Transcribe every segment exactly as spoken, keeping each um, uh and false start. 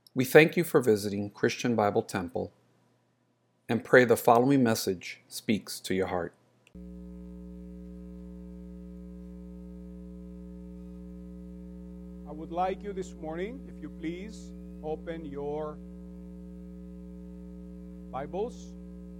We thank you for visiting Christian Bible Temple and pray the following message speaks to your heart. I would like you this morning, if you please, open your Bibles.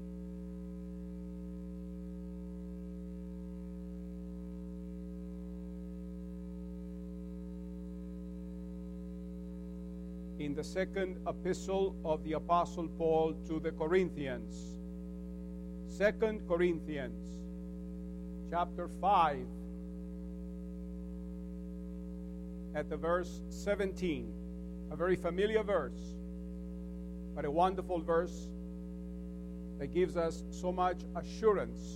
In the second epistle of the Apostle Paul to the Corinthians. Second Corinthians, chapter five, at the verse seventeen. A very familiar verse, but a wonderful verse that gives us so much assurance.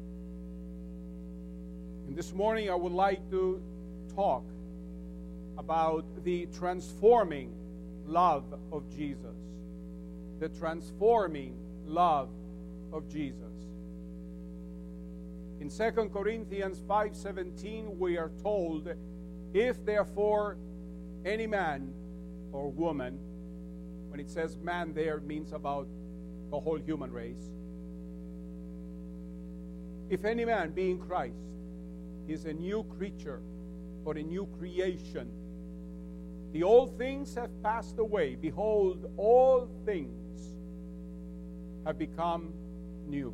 And this morning I would like to talk about the transforming love of Jesus. The transforming love of Jesus. In Second Corinthians five seventeen we are told, if therefore any man or woman, when it says man there, it means about the whole human race. If any man be in Christ, he is a new creature or a new creation. The old things have passed away. Behold, all things have become new.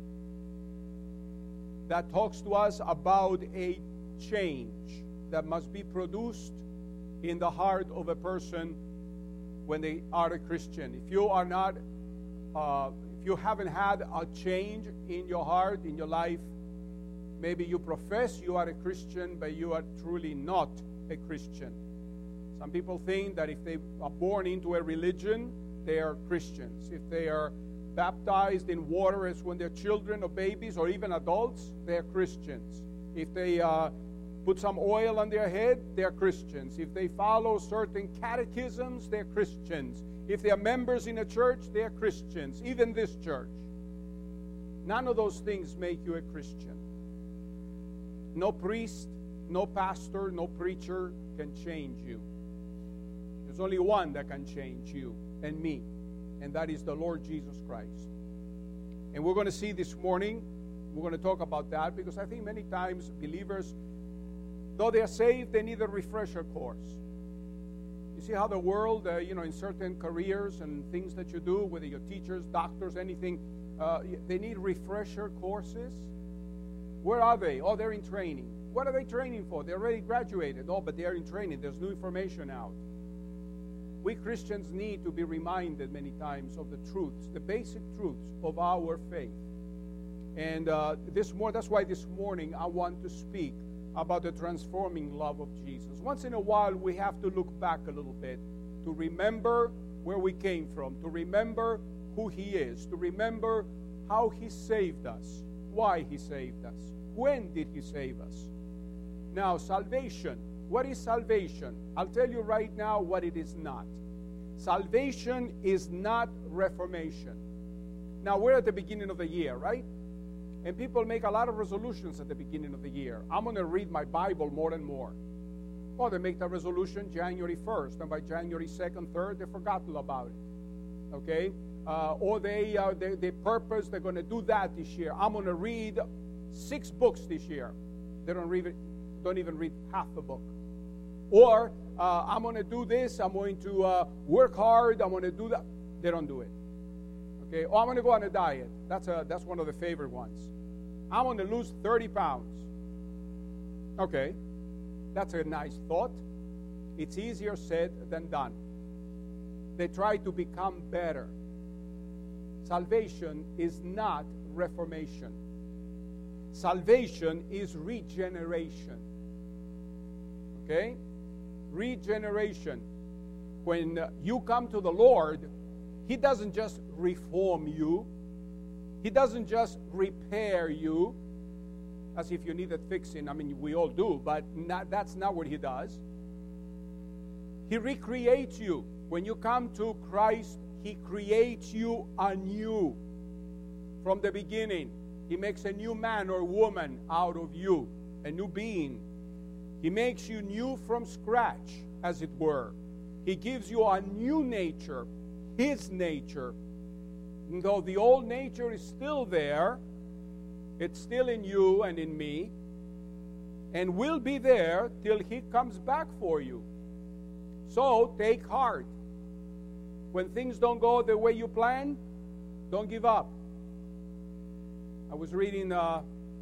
That talks to us about a change that must be produced in the heart of a person when they are a Christian. If you are not, uh, if you haven't had a change in your heart, in your life, maybe you profess you are a Christian, but you are truly not a Christian. Some people think that if they are born into a religion, they are Christians. If they are baptized in water as when they're children or babies or even adults, they are Christians. If they uh, put some oil on their head, they're Christians. If they follow certain catechisms, they're Christians. If they are members in a church, they're Christians. Even this church. None of those things make you a Christian. No priest, no pastor, no preacher can change you. There's only one that can change you and me, and that is the Lord Jesus Christ. And we're going to see this morning, we're going to talk about that, because I think many times believers, though they are saved, they need a refresher course. You see how the world, uh, you know, in certain careers and things that you do, whether you're teachers, doctors, anything, uh, they need refresher courses. Where are they? Oh, they're in training. What are they training for? They already graduated. Oh, but they're in training. There's new information out. We Christians need to be reminded many times of the truths, the basic truths of our faith. And uh, this more, that's why this morning I want to speak about the transforming love of Jesus. Once in a while, we have to look back a little bit to remember where we came from, to remember who He is, to remember how He saved us, why He saved us, when did He save us. Now, salvation. What is salvation? I'll tell you right now what it is not. Salvation is not reformation. Now, we're at the beginning of the year, right? And people make a lot of resolutions at the beginning of the year. I'm going to read my Bible more and more. Well, they make that resolution January first, and by January second, third, they forgot all about it. Okay? Uh, or they, uh, they, they purpose, they're going to do that this year. I'm going to read six books this year. They don't, read, don't even read half the book. Or, uh, I'm going to do this, I'm going to uh, work hard, I'm going to do that. They don't do it. Okay? Or I'm going to go on a diet. That's, a, that's one of the favorite ones. I'm going to lose thirty pounds. Okay, that's a nice thought. It's easier said than done. They try to become better. Salvation is not reformation. Salvation is regeneration. Okay? Regeneration. When uh, you come to the Lord, He doesn't just reform you. He doesn't just repair you as if you needed fixing. I mean, we all do, but not, that's not what He does. He recreates you. When you come to Christ, He creates you anew from the beginning. He makes a new man or woman out of you, a new being. He makes you new from scratch, as it were. He gives you a new nature, His nature. And though the old nature is still there, it's still in you and in me, and will be there till He comes back for you. So take heart. When things don't go the way you plan, don't give up. I was reading, uh,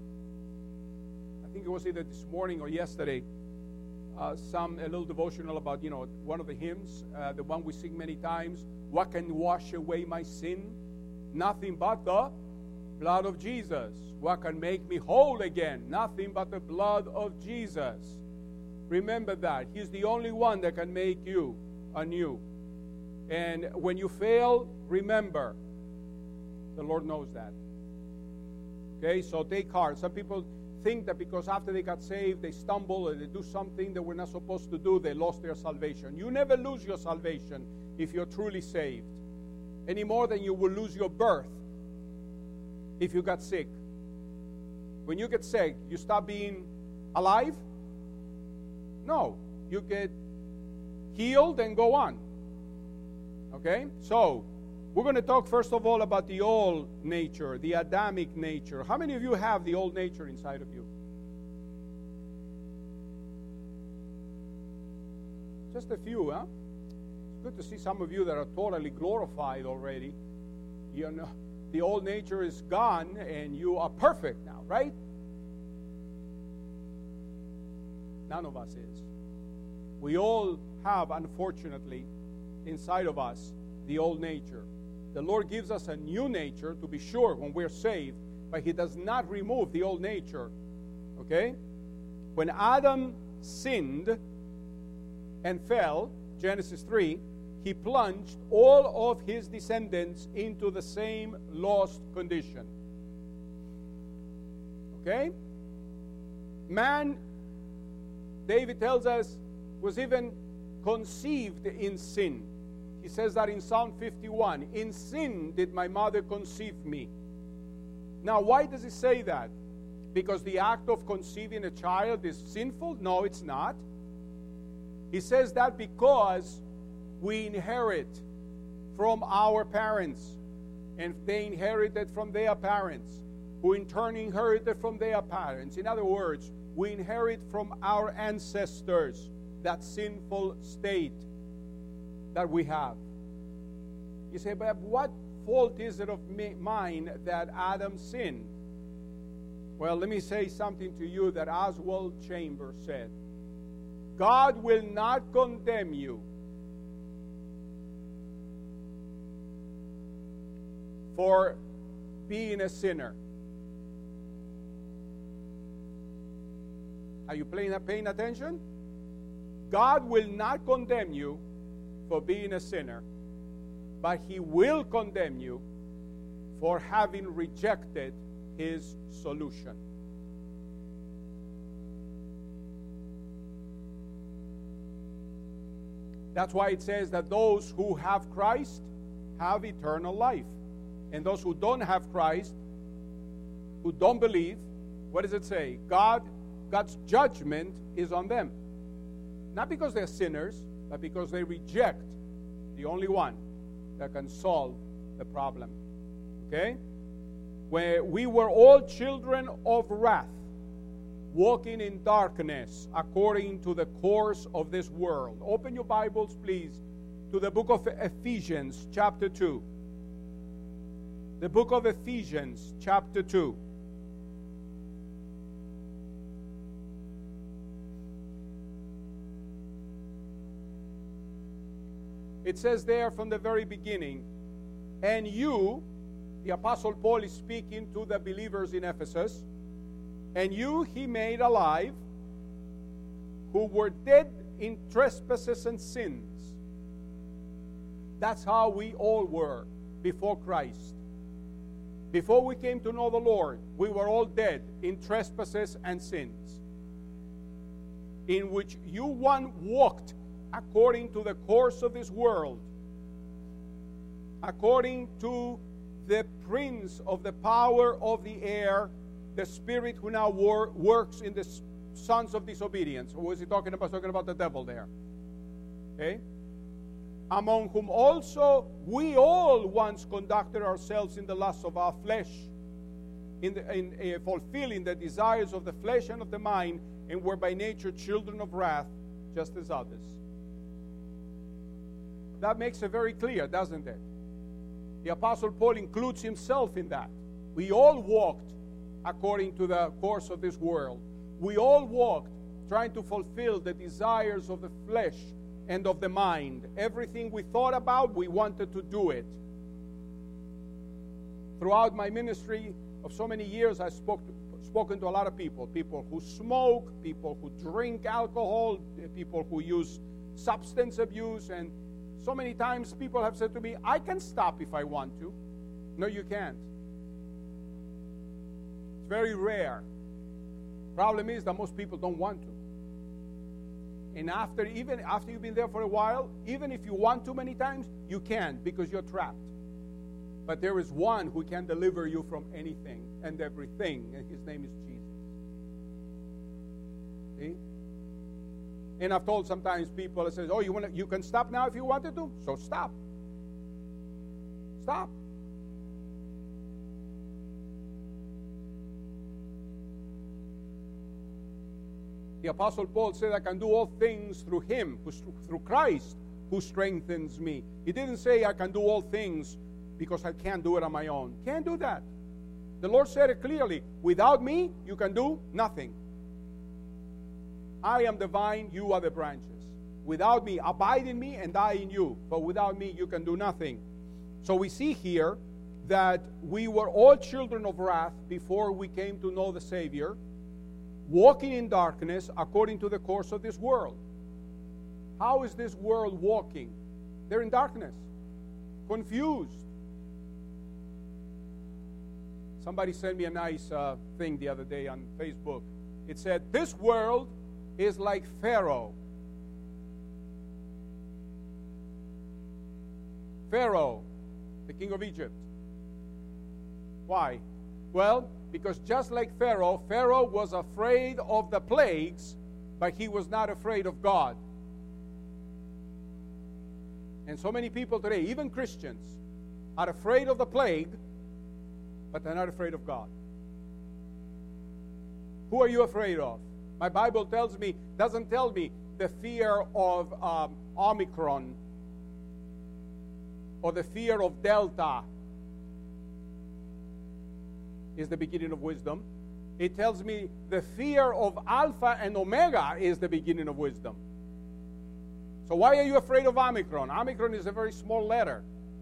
I think it was either this morning or yesterday, uh, some a little devotional about, you know, one of the hymns, uh, the one we sing many times. What can wash away my sin? Nothing but the blood of Jesus. What can make me whole again? Nothing but the blood of Jesus. Remember that. He's the only one that can make you anew. And when you fail, remember, the Lord knows that. Okay, so take heart. Some people think that because after they got saved, they stumble or they do something they were not supposed to do, they lost their salvation. You never lose your salvation if you're truly saved, any more than you will lose your birth if you got sick. When you get sick, you stop being alive? No. You get healed and go on. Okay? So, we're going to talk first of all about the old nature, the Adamic nature. How many of you have the old nature inside of you? Just a few, huh? It's good to see some of you that are totally glorified already. You know, the old nature is gone and you are perfect now, right? None of us is. We all have, unfortunately, inside of us, the old nature. The Lord gives us a new nature, to be sure, when we're saved, but He does not remove the old nature. Okay? When Adam sinned and fell, Genesis three, he plunged all of his descendants into the same lost condition. Okay? Man, David tells us, was even conceived in sin. He says that in Psalm fifty-one. In sin did my mother conceive me. Now, why does he say that? Because the act of conceiving a child is sinful? No, it's not. He says that because we inherit from our parents, and they inherited from their parents, who in turn inherited from their parents. In other words, we inherit from our ancestors that sinful state that we have. You say, but what fault is it of me, mine that Adam sinned? Well, let me say something to you that Oswald Chambers said. God will not condemn you for being a sinner. Are you paying, paying attention? God will not condemn you for being a sinner, but He will condemn you for having rejected His solution. That's why it says that those who have Christ have eternal life. And those who don't have Christ, who don't believe, what does it say? God, God's judgment is on them. Not because they're sinners, but because they reject the only one that can solve the problem. Okay? Where we were all children of wrath, walking in darkness according to the course of this world. Open your Bibles, please, to the book of Ephesians, chapter two. The book of Ephesians, chapter two. It says there from the very beginning, and you, the Apostle Paul is speaking to the believers in Ephesus, and you He made alive, who were dead in trespasses and sins. That's how we all were before Christ. Before we came to know the Lord, we were all dead in trespasses and sins, in which you one walked according to the course of this world, according to the prince of the power of the air, the spirit who now wor- works in the sons of disobedience. Who was he talking about? Talking about the devil there. Okay? among whom also we all once conducted ourselves in the lusts of our flesh, in, the, in uh, fulfilling the desires of the flesh and of the mind, and were by nature children of wrath, just as others. That makes it very clear, doesn't it? The Apostle Paul includes himself in that. We all walked according to the course of this world. We all walked trying to fulfill the desires of the flesh and of the mind. Everything we thought about, we wanted to do it. Throughout my ministry of so many years, I spoke to, spoken to a lot of people. People who smoke, people who drink alcohol, people who use substance abuse, and so many times people have said to me, I can stop if I want to. No, you can't. It's very rare. Problem is that most people don't want to. And after, even after you've been there for a while, even if you want to many times, you can't because you're trapped. But there is one who can deliver you from anything and everything, and his name is Jesus. See? And I've told sometimes people that says, oh, you want you can stop now if you wanted to? So stop. Stop. The Apostle Paul said, I can do all things through him, who, through Christ, who strengthens me. He didn't say I can do all things because I can't do it on my own. Can't do that. The Lord said it clearly. Without me, you can do nothing. I am the vine, you are the branches. Without me, abide in me and I in you. But without me, you can do nothing. So we see here that we were all children of wrath before we came to know the Savior, walking in darkness according to the course of this world. How is this world walking? They're in darkness, confused. Somebody sent me a nice uh, thing the other day on Facebook. It said, this world is like Pharaoh. Pharaoh, the king of Egypt. Why? Well, because just like Pharaoh, Pharaoh was afraid of the plagues, but he was not afraid of God. And so many people today, even Christians, are afraid of the plague, but they're not afraid of God. Who are you afraid of? My Bible tells me, doesn't tell me the fear of um, Omicron or the fear of Delta is the beginning of wisdom. It tells me the fear of Alpha and Omega is the beginning of wisdom. So why are you afraid of Omicron? Omicron is a very small letter.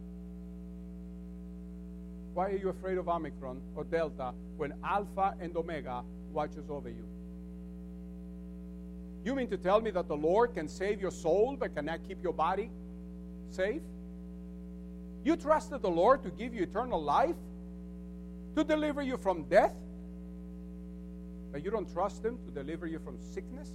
Why are you afraid of Omicron or Delta when Alpha and Omega watches over you? You mean to tell me that the Lord can save your soul but cannot keep your body safe? You trusted the Lord to give you eternal life, to deliver you from death, but you don't trust Him to deliver you from sickness?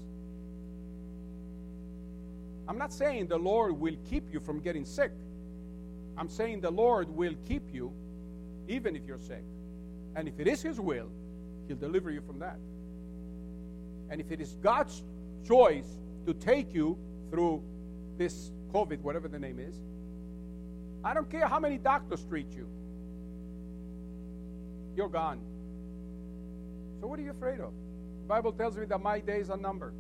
I'm not saying the Lord will keep you from getting sick. I'm saying the Lord will keep you even if you're sick. And if it is His will, He'll deliver you from that. And if it is God's choice to take you through this COVID, whatever the name is, I don't care how many doctors treat you. You're gone. So what are you afraid of? The Bible tells me that my days are numbered.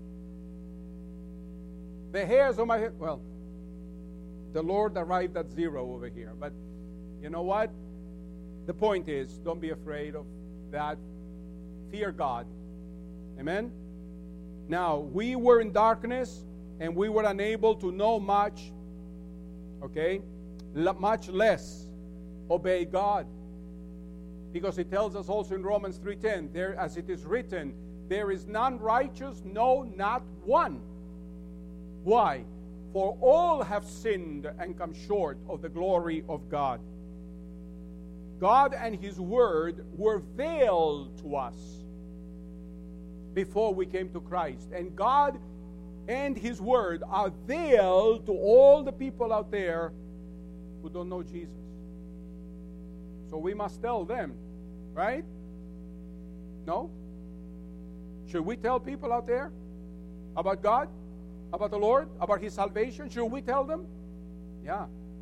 The hairs on my head, well, the Lord arrived at zero over here. But you know what? The point is, don't be afraid of that. Fear God. Amen? Now, we were in darkness and we were unable to know much, okay? L- much less obey God. Because it tells us also in Romans three ten, there, as it is written, there is none righteous, no, not one. Why? For all have sinned and come short of the glory of God. God and His Word were veiled to us before we came to Christ. And God and His Word are veiled to all the people out there who don't know Jesus. So we must tell them, right? No? Should we tell people out there about God? About the Lord? About His salvation? Should we tell them? Yeah.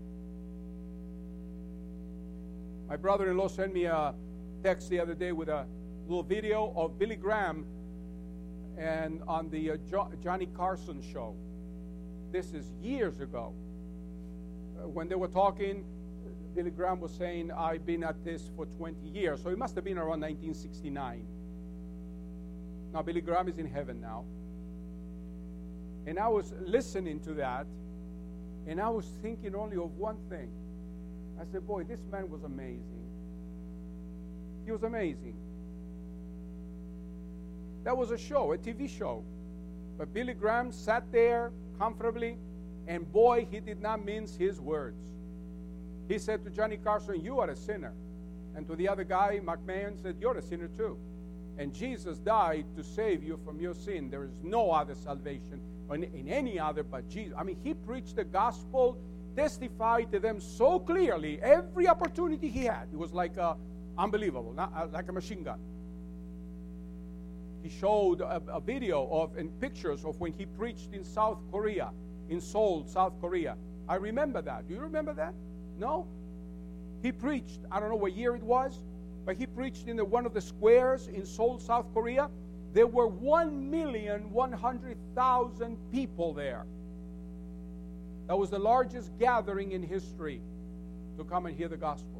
My brother-in-law sent me a text the other day with a little video of Billy Graham and on the uh, jo- Johnny Carson show. This is years ago. Uh, when they were talking, Billy Graham was saying, I've been at this for twenty years. So it must have been around nineteen sixty-nine. Now, Billy Graham is in heaven now. And I was listening to that, and I was thinking only of one thing. I said, boy, this man was amazing. He was amazing. That was a show, a T V show. But Billy Graham sat there comfortably, and boy, he did not mince his words. He said to Johnny Carson, you are a sinner. And to the other guy, McMahon, said, you're a sinner too. And Jesus died to save you from your sin. There is no other salvation in, in any other but Jesus. I mean, he preached the gospel, testified to them so clearly, every opportunity he had. It was like uh, unbelievable, not, uh, like a machine gun. He showed a, a video of and pictures of when he preached in South Korea, in Seoul, South Korea. I remember that. Do you remember that? No? He preached, I don't know what year it was, but he preached in the, one of the squares in Seoul, South Korea. There were one million one hundred thousand people there. That was the largest gathering in history to come and hear the gospel.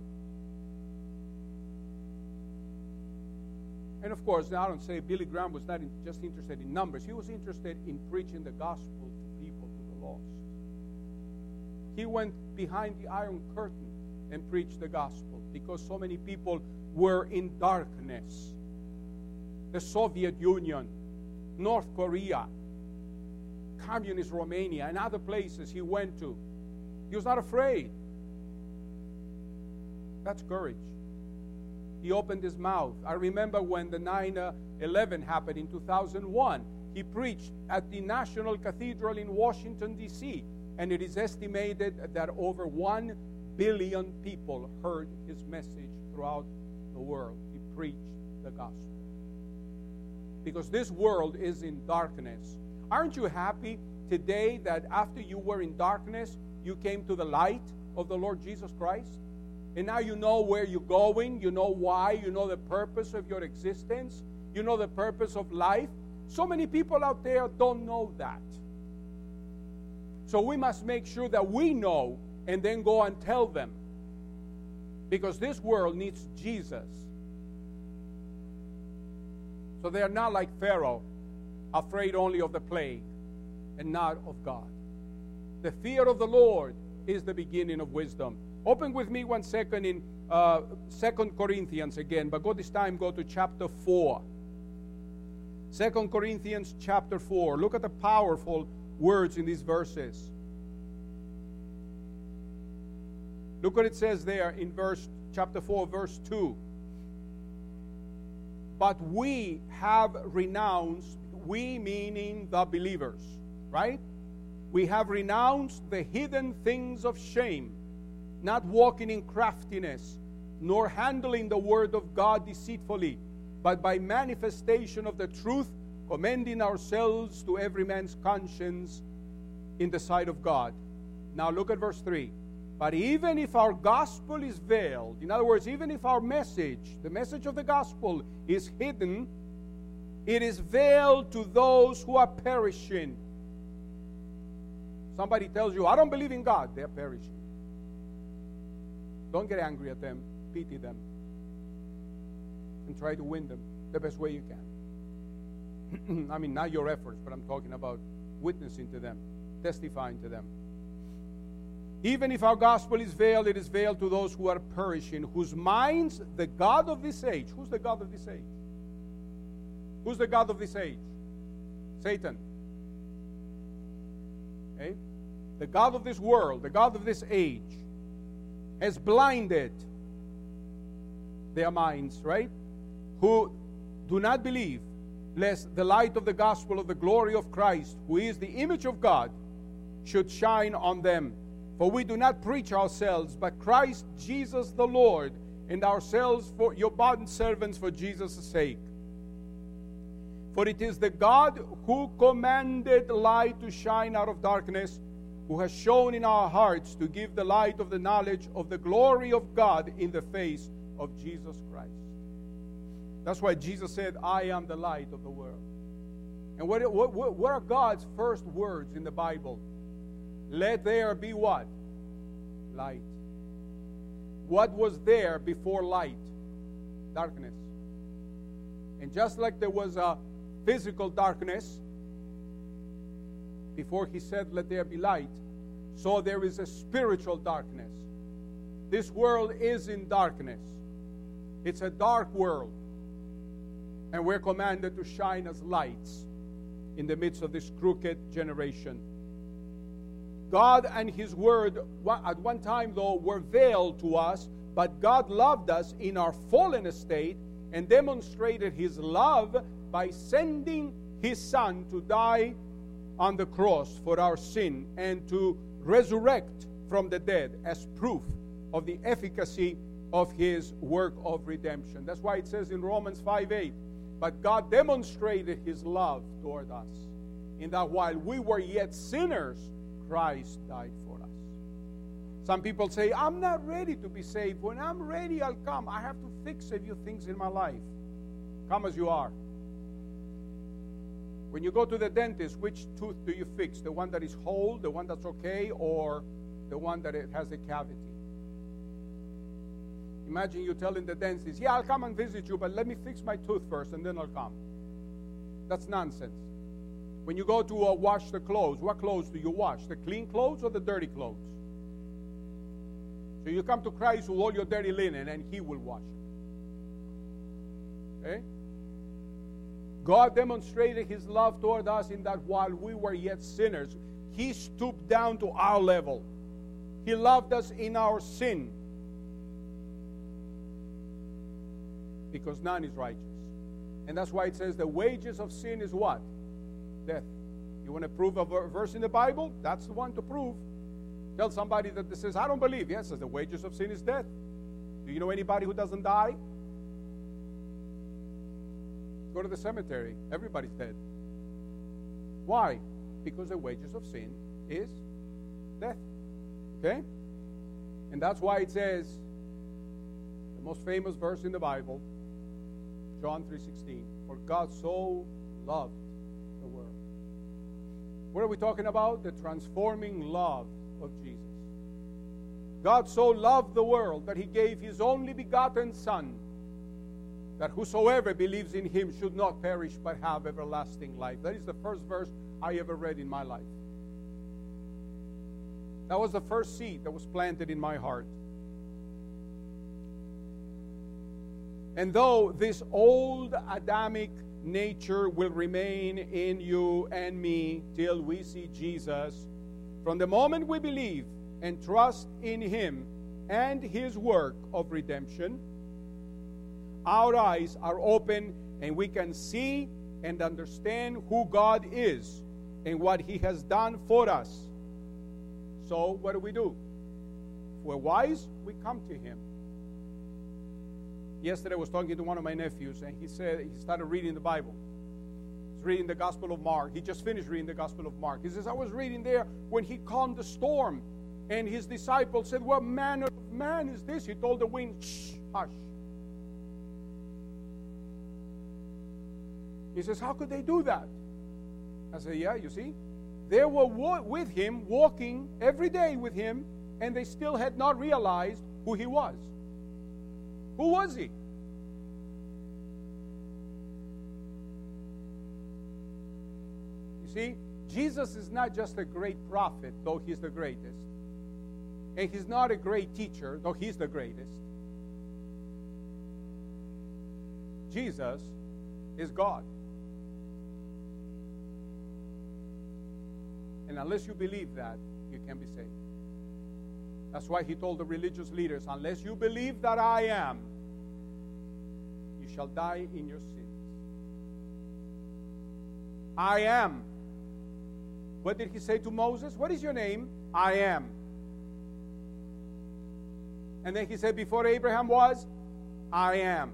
And of course, I don't say Billy Graham was not in, just interested in numbers. He was interested in preaching the gospel to people, to the lost. He went behind the Iron Curtain and preached the gospel because so many people were in darkness. The Soviet Union, North Korea, Communist Romania, and other places he went to. He was not afraid. That's courage. He opened his mouth. I remember when the nine eleven happened in two thousand one. He preached at the National Cathedral in Washington, D C, and it is estimated that over one billion people heard his message throughout the world. He preached the gospel. Because this world is in darkness. Aren't you happy today that after you were in darkness, you came to the light of the Lord Jesus Christ? And now you know where you're going, you know why, you know the purpose of your existence, you know the purpose of life. So many people out there don't know that. So we must make sure that we know and then go and tell them. Because this world needs Jesus. So they are not like Pharaoh, afraid only of the plague and not of God. The fear of the Lord is the beginning of wisdom. Open with me one second in uh, Second Corinthians again, but go this time, go to chapter four. Second Corinthians chapter four. Look at the powerful words in these verses. Look what it says there in verse chapter four, verse two. But we have renounced, we meaning the believers, right? We have renounced the hidden things of shame, not walking in craftiness, nor handling the word of God deceitfully, but by manifestation of the truth, commending ourselves to every man's conscience in the sight of God. Now look at verse three. But even if our gospel is veiled, in other words, even if our message, the message of the gospel is hidden, it is veiled to those who are perishing. Somebody tells you, I don't believe in God, they're perishing. Don't get angry at them, pity them, and try to win them the best way you can. I mean, not your efforts, but I'm talking about witnessing to them, testifying to them. Even if our gospel is veiled, it is veiled to those who are perishing, whose minds, the God of this age, who's the God of this age? Who's the God of this age? Satan. Okay? The God of this world, the God of this age, has blinded their minds, right? Who do not believe, lest the light of the gospel of the glory of Christ, who is the image of God, should shine on them. For we do not preach ourselves, but Christ Jesus the Lord, and ourselves for your bond servants for Jesus' sake. For it is the God who commanded light to shine out of darkness, who has shown in our hearts to give the light of the knowledge of the glory of God in the face of Jesus Christ. That's why Jesus said, I am the light of the world. And what, what, what are God's first words in the Bible? Let there be what? Light. What was there before light? Darkness. And just like there was a physical darkness before he said, let there be light, so there is a spiritual darkness. This world is in darkness. It's a dark world. And we're commanded to shine as lights in the midst of this crooked generation. God and His Word, at one time though, were veiled to us, but God loved us in our fallen estate and demonstrated His love by sending His Son to die on the cross for our sin and to resurrect from the dead as proof of the efficacy of His work of redemption. That's why it says in Romans five eight, but God demonstrated His love toward us in that while we were yet sinners, Christ died for us. Some people say, I'm not ready to be saved. When I'm ready, I'll come. I have to fix a few things in my life. Come as you are. When you go to the dentist, which tooth do you fix? The one that is whole, the one that's okay, or the one that it has a cavity? Imagine you telling the dentist, yeah, I'll come and visit you, but let me fix my tooth first and then I'll come. That's nonsense. When you go to uh, wash the clothes, what clothes do you wash? The clean clothes or the dirty clothes? So you come to Christ with all your dirty linen and He will wash it. Okay? God demonstrated His love toward us in that while we were yet sinners, He stooped down to our level. He loved us in our sin. Because none is righteous. And that's why it says the wages of sin is what? Death. You want to prove a verse in the Bible? That's the one to prove. Tell somebody that says, I don't believe. Yes, it says the wages of sin is death. Do you know anybody who doesn't die? Go to the cemetery. Everybody's dead. Why? Because the wages of sin is death. Okay? And that's why it says, the most famous verse in the Bible, John three sixteen, for God so loved the world. What are we talking about? The transforming love of Jesus. God so loved the world that He gave His only begotten Son, that whosoever believes in Him should not perish but have everlasting life. That is the first verse I ever read in my life. That was the first seed that was planted in my heart. And though this old Adamic nature will remain in you and me till we see Jesus, from the moment we believe and trust in Him and His work of redemption, our eyes are open and we can see and understand who God is and what He has done for us. So what do we do? If we're wise, we come to Him. Yesterday I was talking to one of my nephews and he said he started reading the Bible. He's reading the Gospel of Mark. He just finished reading the Gospel of Mark. He says, I was reading there when He calmed the storm and His disciples said, what manner of man is this? He told the wind, shh, hush. He says, how could they do that? I said, yeah, you see, they were wa- with Him, walking every day with Him, and they still had not realized who He was. Who was He? You see, Jesus is not just a great prophet, though He's the greatest. And He's not a great teacher, though He's the greatest. Jesus is God. And unless you believe that, you can't be saved. That's why He told the religious leaders, unless you believe that I am, you shall die in your sins. I am. What did He say to Moses? What is your name? I am. And then He said, before Abraham was, I am.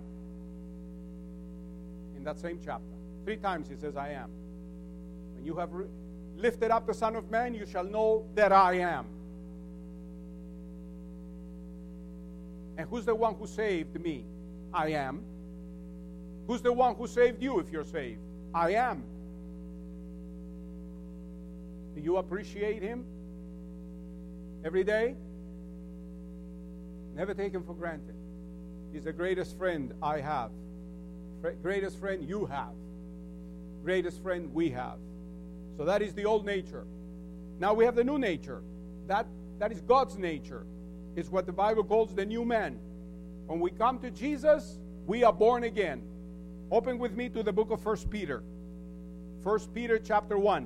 In that same chapter. Three times He says, I am. When you have re- lifted up the Son of Man, you shall know that I am. And who's the one who saved me? I am. Who's the one who saved you if you're saved? I am. Do you appreciate him every day? Never take him for granted. He's the greatest friend I have. Greatest friend you have. Greatest friend we have. So that is the old nature. Now we have the new nature. That, that is God's nature. It's what the Bible calls the new man. When we come to Jesus, we are born again. Open with me to the book of First Peter. First Peter chapter one.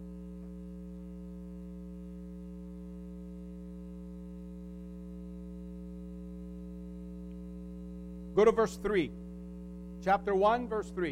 Go to verse three. Chapter one, verse three.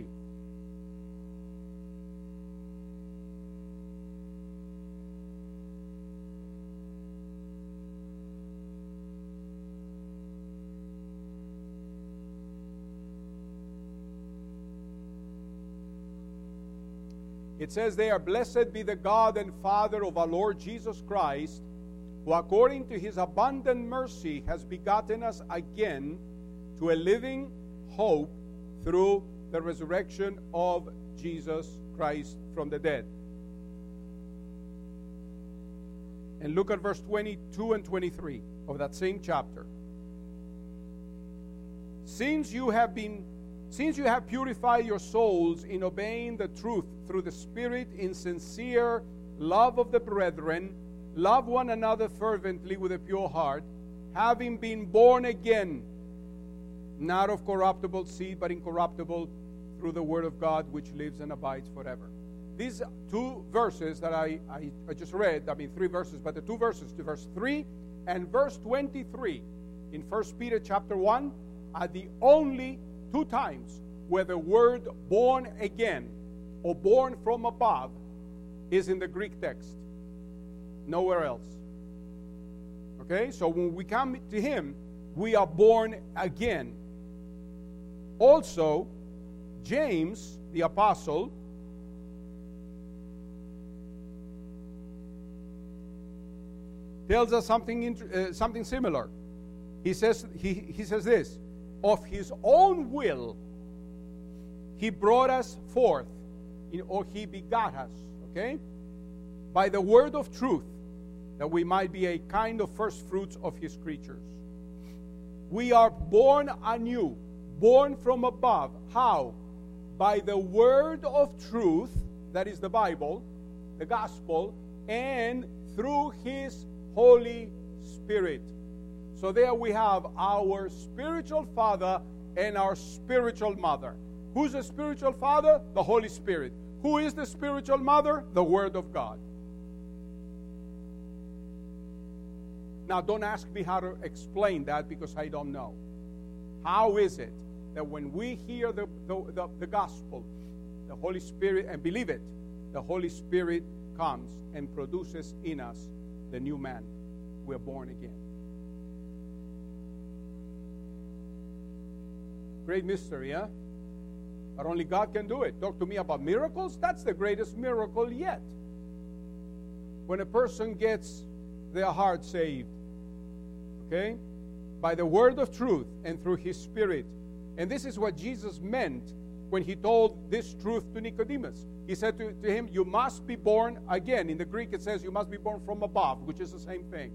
It says there, "Blessed be the God and Father of our Lord Jesus Christ, who according to his abundant mercy has begotten us again to a living hope through the resurrection of Jesus Christ from the dead." And look at verse twenty-two and twenty-three of that same chapter. Since you have been Since you have purified your souls in obeying the truth through the Spirit in sincere love of the brethren, love one another fervently with a pure heart, having been born again, not of corruptible seed, but incorruptible, through the word of God, which lives and abides forever. These two verses that I, I, I just read, I mean three verses, but the two verses, to verse three and verse twenty-three in First Peter chapter one, are the only two times where the word born again or born from above is in the Greek text. Nowhere else. Okay? So when we come to him, we are born again. Also, James, the apostle, tells us something, uh, something similar. He says, he, he says this, "Of his own will, he brought us forth," or he begot us, okay? "By the word of truth, that we might be a kind of first fruits of his creatures." We are born anew, born from above. How? By the word of truth, that is the Bible, the gospel, and through his Holy Spirit. So there we have our spiritual father and our spiritual mother. Who's the spiritual father? The Holy Spirit. Who is the spiritual mother? The Word of God. Now, don't ask me how to explain that, because I don't know. How is it that when we hear the, the, the, the gospel, the Holy Spirit, and believe it, the Holy Spirit comes and produces in us the new man? We're born again. Great mystery, huh? But only God can do it. Talk to me about miracles? That's the greatest miracle yet. When a person gets their heart saved, okay? By the word of truth and through his Spirit. And this is what Jesus meant when he told this truth to Nicodemus. He said to, to him, "You must be born again." In the Greek it says, "You must be born from above," which is the same thing.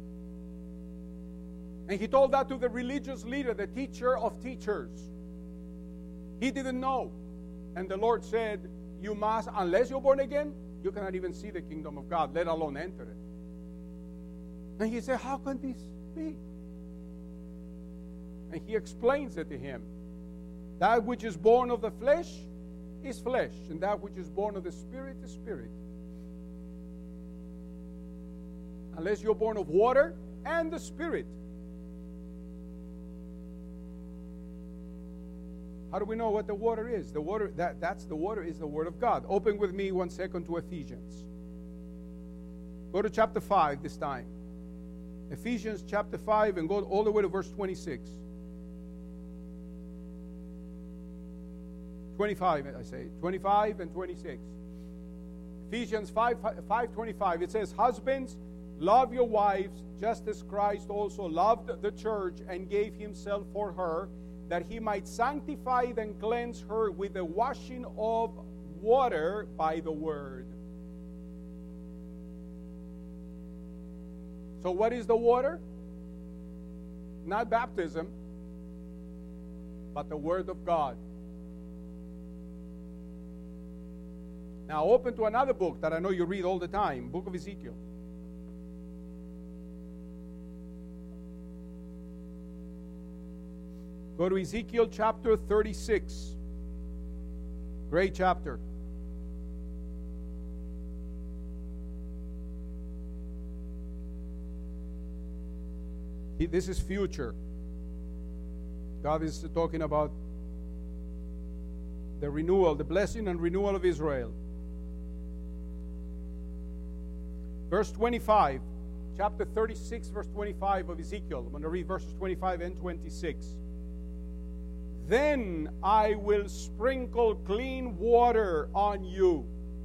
And he told that to the religious leader, the teacher of teachers. He didn't know. And the Lord said, "You must, unless you're born again, you cannot even see the kingdom of God, let alone enter it." And he said, "How can this be?" And he explains it to him. That which is born of the flesh is flesh, and that which is born of the Spirit is spirit. Unless you're born of water and the Spirit. How do we know what the water is? The water, that, that's the water is the Word of God. Open with me one second to Ephesians. Go to chapter five this time. Ephesians chapter five, and go all the way to verse twenty-six. twenty-five, I say. twenty-five and twenty-six. Ephesians five, five twenty-five, it says, husbands, love your wives, just as Christ also loved the church and gave himself for her, that he might sanctify and cleanse her with the washing of water by the word. So what is the water? Not baptism, but the word of God. Now open to another book that I know you read all the time, Book of Ezekiel. Go to Ezekiel chapter thirty-six. Great chapter. This is future. God is talking about the renewal, the blessing and renewal of Israel. Verse twenty-five, chapter thirty-six, verse twenty-five of Ezekiel. I'm going to read verses twenty-five and twenty-six. Then I will sprinkle clean water on you,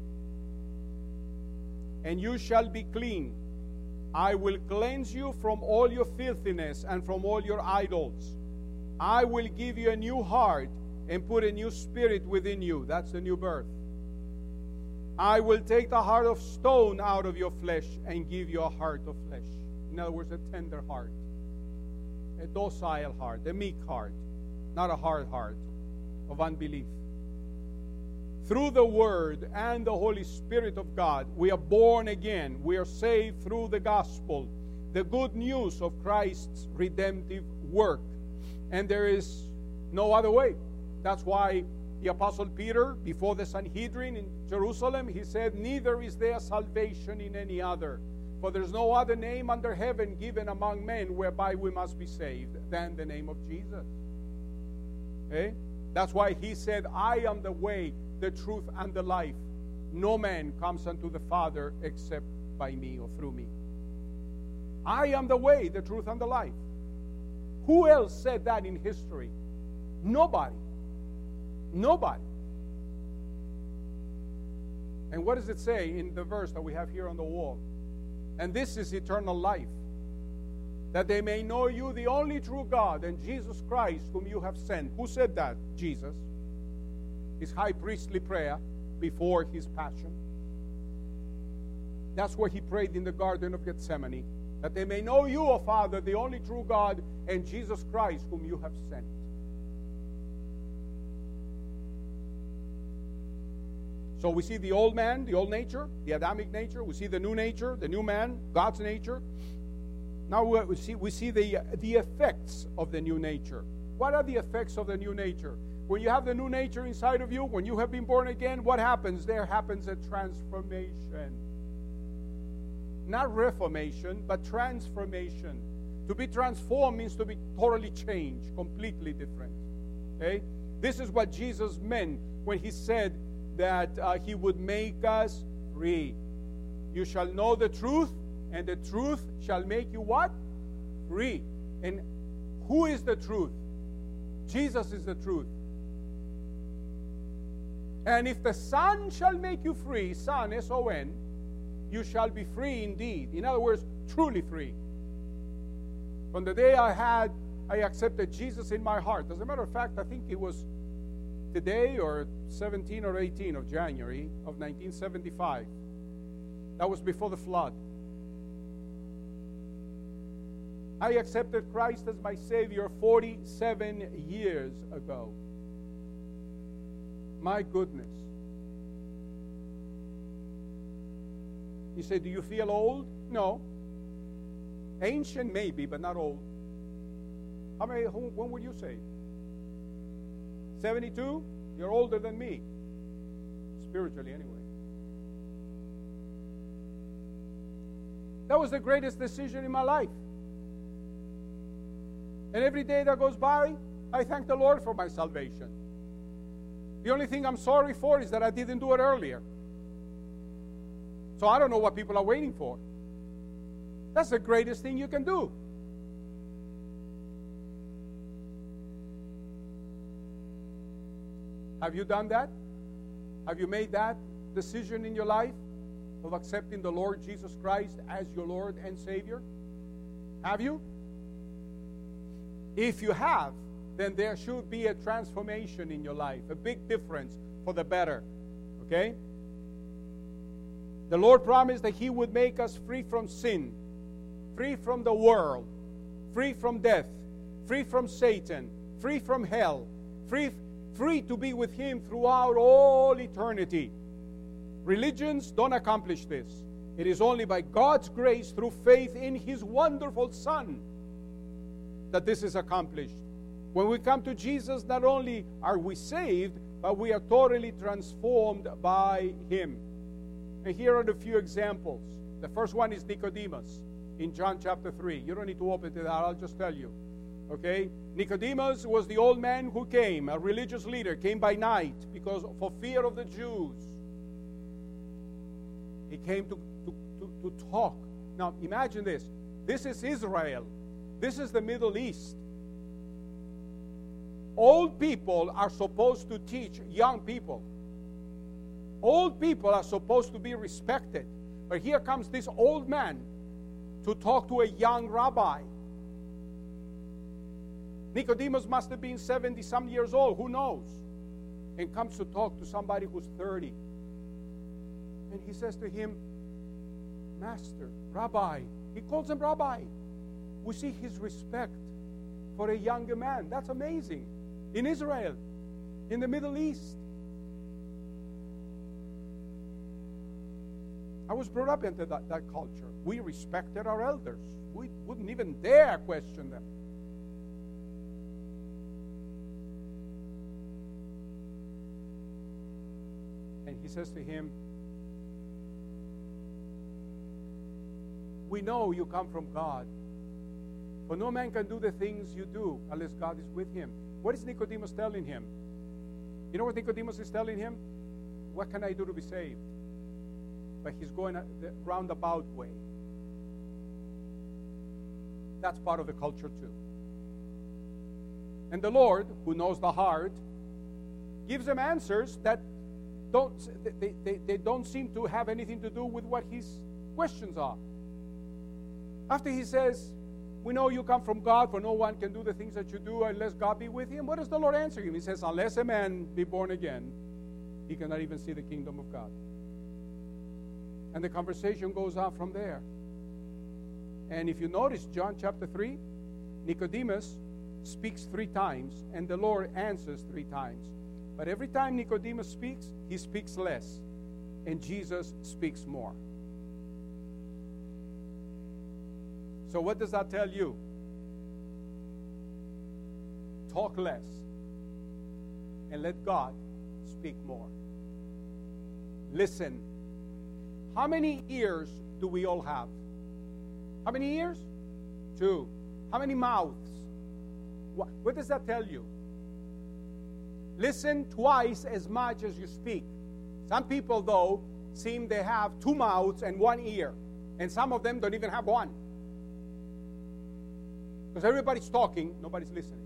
and you shall be clean. I will cleanse you from all your filthiness and from all your idols. I will give you a new heart and put a new spirit within you. That's the new birth. I will take the heart of stone out of your flesh and give you a heart of flesh. In other words, a tender heart, a docile heart, a meek heart, not a hard heart of unbelief. Through the Word and the Holy Spirit of God, we are born again. We are saved through the gospel, the good news of Christ's redemptive work. And there is no other way. That's why the Apostle Peter, before the Sanhedrin in Jerusalem, he said, neither is there salvation in any other. For there's no other name under heaven given among men whereby we must be saved than the name of Jesus. Okay? That's why he said, I am the way, the truth, and the life. No man comes unto the Father except by me or through me. I am the way, the truth, and the life. Who else said that in history? Nobody. Nobody. And what does it say in the verse that we have here on the wall? And this is eternal life, that they may know you, the only true God, and Jesus Christ, whom you have sent. Who said that? Jesus. His high priestly prayer before his passion. That's where he prayed in the Garden of Gethsemane, that they may know you, O Father, the only true God, and Jesus Christ, whom you have sent. So we see the old man, the old nature, the Adamic nature. We see the new nature, the new man, God's nature. Now we see, we see the, the effects of the new nature. What are the effects of the new nature? When you have the new nature inside of you, when you have been born again, what happens? There happens a transformation. Not reformation, but transformation. To be transformed means to be totally changed, completely different. Okay? This is what Jesus meant when he said that uh, he would make us free. You shall know the truth, and the truth shall make you what? Free. And who is the truth? Jesus is the truth. And if the Son shall make you free, Son, S O N, you shall be free indeed. In other words, truly free. From the day I had, I accepted Jesus in my heart. As a matter of fact, I think it was today or seventeenth or eighteenth of January of nineteen seventy-five. That was before the flood. I accepted Christ as my Savior forty-seven years ago. My goodness. You say, do you feel old? No. Ancient maybe, but not old. How many, who, when were you saved? seventy-two? You're older than me. Spiritually, anyway. That was the greatest decision in my life. And every day that goes by, I thank the Lord for my salvation. The only thing I'm sorry for is that I didn't do it earlier. So I don't know what people are waiting for. That's the greatest thing you can do. Have you done that? Have you made that decision in your life? of accepting the Lord Jesus Christ as your Lord and Savior? Have you? If you have, then there should be a transformation in your life, a big difference for the better. Okay? The Lord promised that He would make us free from sin, free from the world, free from death, free from Satan, free from hell, free, free to be with Him throughout all eternity. Religions don't accomplish this. It is only by God's grace through faith in His wonderful Son that this is accomplished. When we come to Jesus, not only are we saved, but we are totally transformed by Him. And here are the few examples. The first one is Nicodemus in John chapter three. You don't need to open to that, I'll just tell you. Okay? Nicodemus was the old man who came, a religious leader, came by night because for fear of the Jews. He came to, to, to, to talk. Now imagine this. This is Israel. This is the Middle East. Old people are supposed to teach young people. Old people are supposed to be respected. But here comes this old man to talk to a young rabbi. Nicodemus must have been seventy some years old, who knows? And comes to talk to somebody who's thirty. And he says to him, Master, Rabbi. He calls him Rabbi. We see his respect for a younger man. That's amazing. In Israel, in the Middle East. I was brought up into that, that culture. We respected our elders. We wouldn't even dare question them. And he says to him, we know you come from God. For no man can do the things you do unless God is with him. What is Nicodemus telling him? You know what Nicodemus is telling him? What can I do to be saved? But he's going the roundabout way. That's part of the culture too. And the Lord, who knows the heart, gives him answers that don't they, they, they don't seem to have anything to do with what his questions are. After he says, we know you come from God, for no one can do the things that you do unless God be with him. What does the Lord answer him? He says, unless a man be born again, he cannot even see the kingdom of God. And the conversation goes on from there. And if you notice, John chapter three, Nicodemus speaks three times, and the Lord answers three times. But every time Nicodemus speaks, he speaks less, and Jesus speaks more. So what does that tell you? Talk less and let God speak more. Listen. How many ears do we all have? How many ears? Two. How many mouths? What, what does that tell you? Listen twice as much as you speak. Some people, though, seem they have two mouths and one ear. And some of them don't even have one. Because everybody's talking, nobody's listening.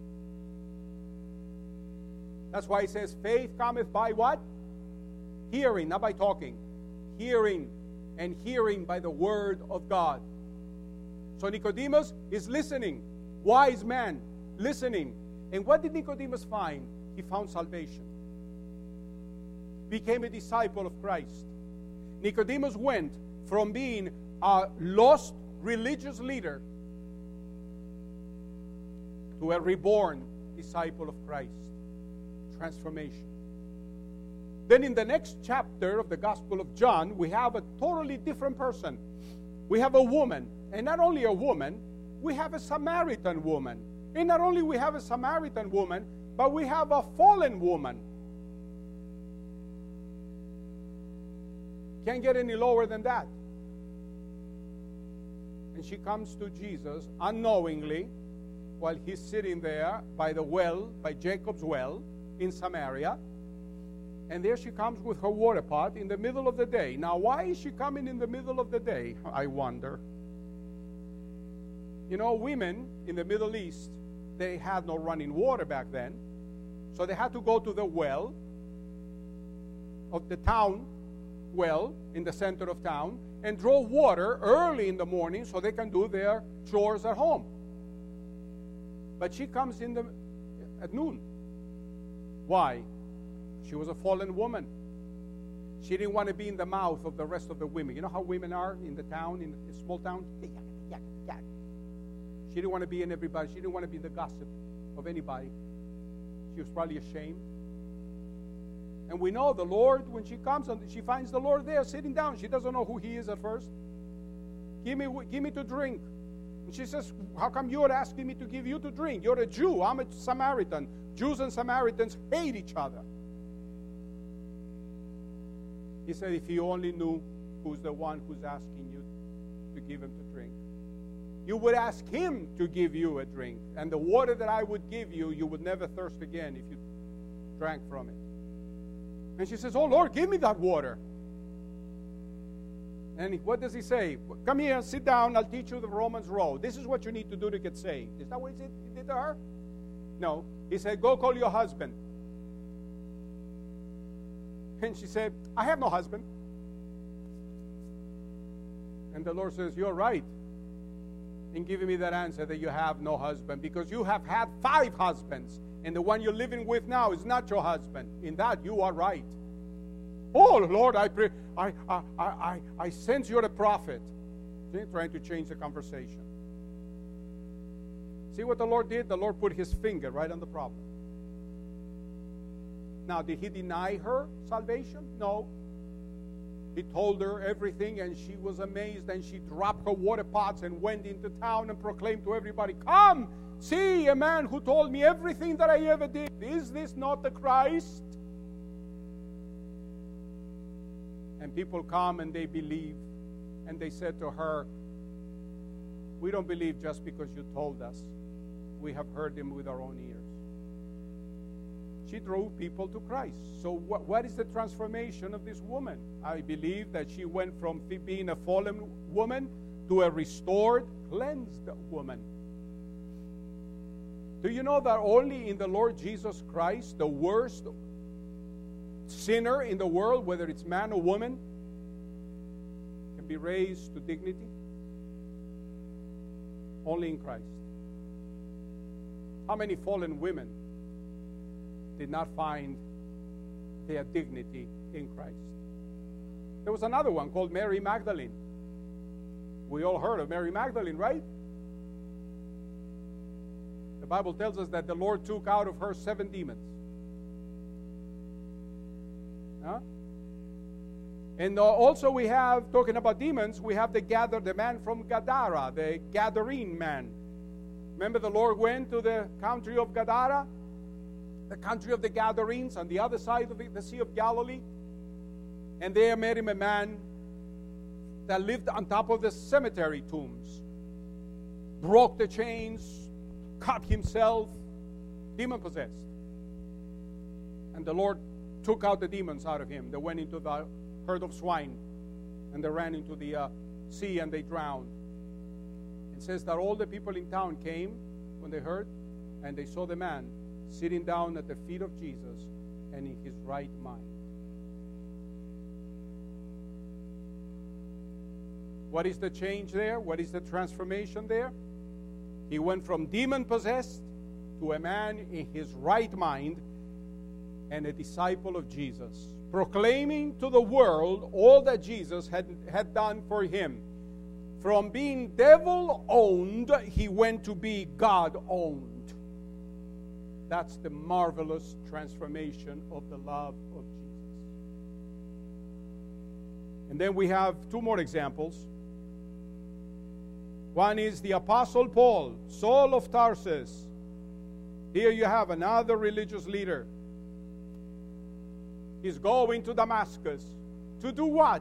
That's why it says, faith cometh by what? Hearing, not by talking. Hearing, and hearing by the word of God. So Nicodemus is listening. Wise man, listening. And what did Nicodemus find? He found salvation. Became a disciple of Christ. Nicodemus went from being a lost religious leader to a reborn disciple of Christ. Transformation. Then in the next chapter of the Gospel of John, we have a totally different person. We have a woman. And not only a woman, we have a Samaritan woman. And not only we have a Samaritan woman, but we have a fallen woman. Can't get any lower than that. And she comes to Jesus unknowingly while he's sitting there by the well, by Jacob's well in Samaria. And there she comes with her water pot in the middle of the day. Now, why is she coming in the middle of the day, I wonder? You know, women in the Middle East, they had no running water back then. So they had to go to the well of the town well in the center of town and draw water early in the morning so they can do their chores at home. But she comes in the, at noon. Why? She was a fallen woman. She didn't want to be in the mouth of the rest of the women. You know how women are in the town, in a small town? She didn't want to be in everybody. She didn't want to be the gossip of anybody. She was probably ashamed. And we know the Lord, when she comes, and she finds the Lord there sitting down. She doesn't know who he is at first. Give me, give me to drink. And she says, how come you're asking me to give you to drink? You're a Jew. I'm a Samaritan. Jews and Samaritans hate each other. He said, if you only knew who's the one who's asking you to give him to drink, you would ask him to give you a drink. And the water that I would give you, you would never thirst again if you drank from it. And she says, oh, Lord, give me that water. And what does he say? Come here, sit down, I'll teach you the Romans road. This is what you need to do to get saved. Is that what he did, he did to her? No. He said, go call your husband. And she said, I have no husband. And the Lord says, you're right in giving me that answer that you have no husband, because you have had five husbands, and the one you're living with now is not your husband. In that, you are right. Oh, Lord, I pray, I, I, I, I, I sense you're a prophet. See, trying to change the conversation. See what the Lord did? The Lord put his finger right on the problem. Now, did he deny her salvation? No. He told her everything, and she was amazed, and she dropped her water pots and went into town and proclaimed to everybody, come, see a man who told me everything that I ever did. Is this not the Christ? And people come and they believe, and they said to her, we don't believe just because you told us. We have heard him with our own ears. She drove people to Christ. So what, what is the transformation of this woman? I believe that she went from being a fallen woman to a restored, cleansed woman. Do you know that only in the Lord Jesus Christ, the worst sinner in the world, whether it's man or woman, can be raised to dignity? Only in Christ. How many fallen women did not find their dignity in Christ? There was another one called Mary Magdalene. We all heard of Mary Magdalene, right? The Bible tells us that the Lord took out of her seven demons. Huh? And also we have, talking about demons, we have the gather, the man from Gadara, the Gadarene man. Remember the Lord went to the country of Gadara? The country of the Gadarenes on the other side of the Sea of Galilee. And there met him a man that lived on top of the cemetery tombs. Broke the chains, cut himself, demon-possessed. And the Lord took out the demons out of him. They went into the herd of swine, and they ran into the uh, sea, and they drowned. It says that all the people in town came when they heard, and they saw the man sitting down at the feet of Jesus and in his right mind. What is the change there? What is the transformation there? He went from demon-possessed to a man in his right mind and a disciple of Jesus, proclaiming to the world all that Jesus had, had done for him. From being devil-owned, he went to be God-owned. That's the marvelous transformation of the love of Jesus. And then we have two more examples. One is the Apostle Paul, Saul of Tarsus. Here you have another religious leader. He's going to Damascus. To do what?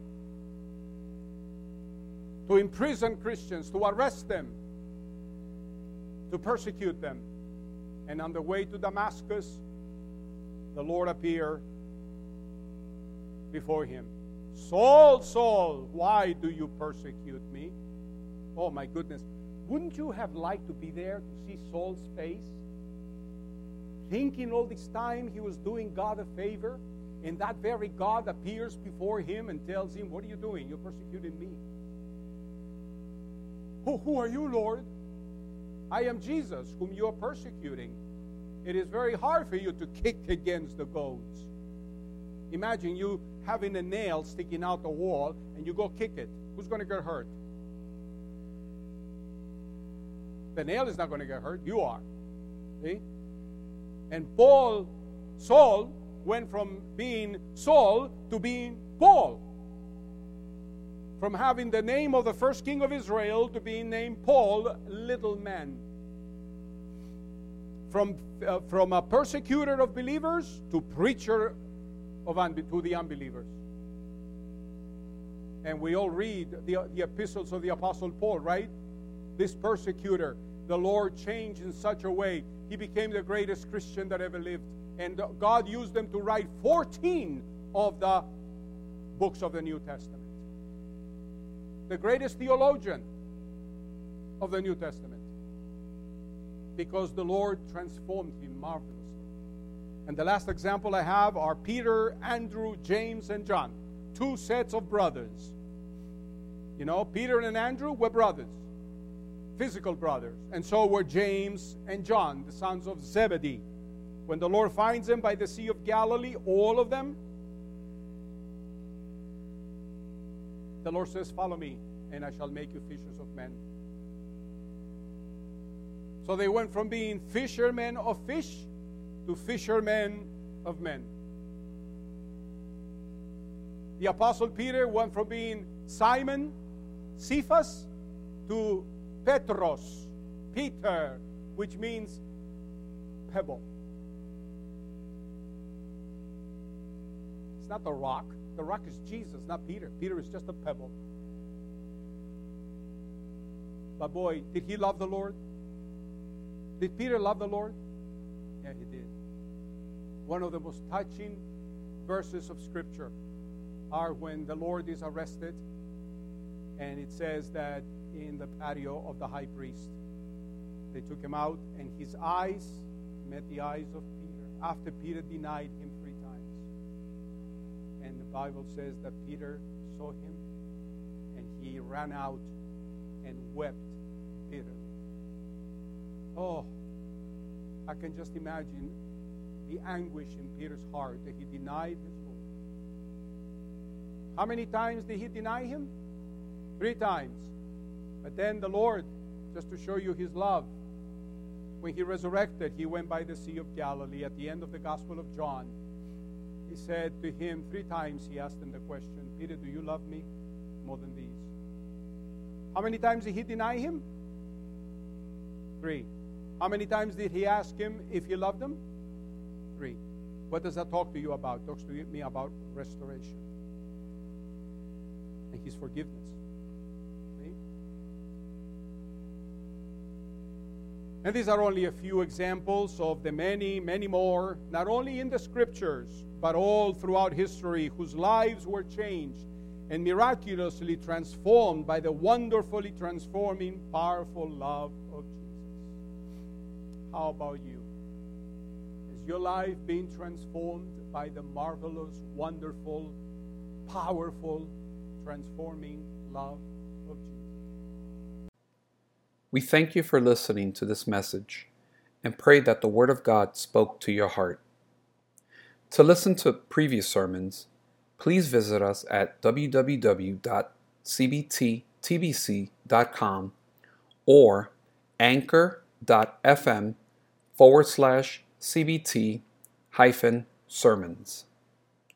To imprison Christians, to arrest them, to persecute them. And on the way to Damascus, the Lord appeared before him. Saul, Saul, why do you persecute me? Oh my goodness. Wouldn't you have liked to be there to see Saul's face? Thinking all this time he was doing God a favor. And that very God appears before him and tells him, what are you doing? You're persecuting me. Who, who are you, Lord? I am Jesus, whom you are persecuting. It is very hard for you to kick against the goads. Imagine you having a nail sticking out the wall and you go kick it. Who's going to get hurt? The nail is not going to get hurt. You are. See? And Paul, Saul, went from being Saul to being Paul. From having the name of the first king of Israel to being named Paul, little man. From, uh, from a persecutor of believers to preacher of unbe- to the unbelievers. And we all read the, the epistles of the Apostle Paul, right? This persecutor, the Lord changed in such a way, he became the greatest Christian that ever lived. And God used them to write fourteen of the books of the New Testament. The greatest theologian of the New Testament. Because the Lord transformed him marvelously. And the last example I have are Peter, Andrew, James, and John. Two sets of brothers. You know, Peter and Andrew were brothers. Physical brothers. And so were James and John, the sons of Zebedee. When the Lord finds them by the Sea of Galilee, all of them, the Lord says, follow me, and I shall make you fishers of men. So they went from being fishermen of fish to fishermen of men. The Apostle Peter went from being Simon, Cephas, to Petros, Peter, which means pebble. It's not the rock. The rock is Jesus, not Peter. Peter is just a pebble. But boy, did he love the Lord? Did Peter love the Lord? Yeah, he did. One of the most touching verses of Scripture are when the Lord is arrested, and it says that in the patio of the high priest, they took him out, and his eyes met the eyes of Peter after Peter denied him three times. And the Bible says that Peter saw him, and he ran out and wept bitterly. Oh, I can just imagine the anguish in Peter's heart that he denied his Lord. How many times did he deny him? Three times. But then the Lord, just to show you his love, when he resurrected, he went by the Sea of Galilee at the end of the Gospel of John. He said to him, three times he asked him the question, Peter, do you love me more than these? How many times did he deny him? Three. How many times did he ask him if he loved him? Three. What does that talk to you about? It talks to me about restoration and his forgiveness. See? And these are only a few examples of the many, many more, not only in the Scriptures, but all throughout history, whose lives were changed and miraculously transformed by the wonderfully transforming, powerful love of Jesus. How about you? Is your life being transformed by the marvelous, wonderful, powerful, transforming love of Jesus? We thank you for listening to this message and pray that the Word of God spoke to your heart. To listen to previous sermons, please visit us at w w w dot c b t t b c dot com or anchor.fm forward slash cbt hyphen sermons.